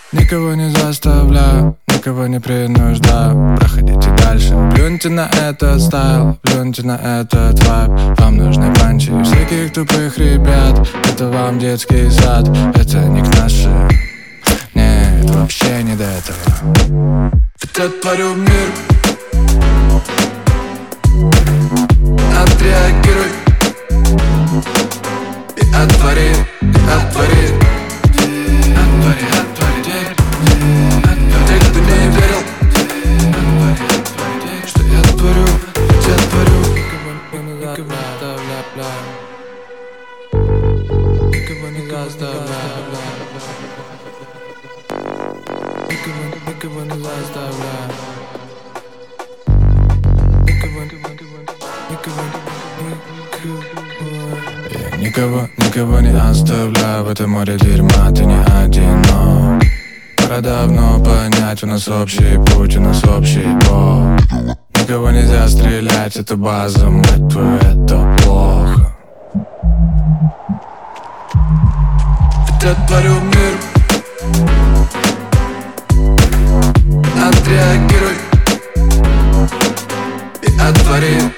Никого не заставляю, никого не принуждаю. Проходите дальше, плюньте на этот стайл, плюньте на этот вайб. Вам нужны панчи всяких тупых ребят. Это вам детский сад, это не к нашим. Нет, вообще не до этого. Ведь отворю мир, отреагируй и отвори, и отвори. Отвори, отвори дверь. Отвори, ты мне не верил, что я творю, я творю. Никого не заставляю, никого не заставляю. Я никого не оставляю. В этом море дерьма ты не одинок. Пора давно понять, у нас общий путь, у нас общий бог. Никого нельзя стрелять, это база, мать твою, это плохо. Ведь отворю мир, отреагируй и отвори.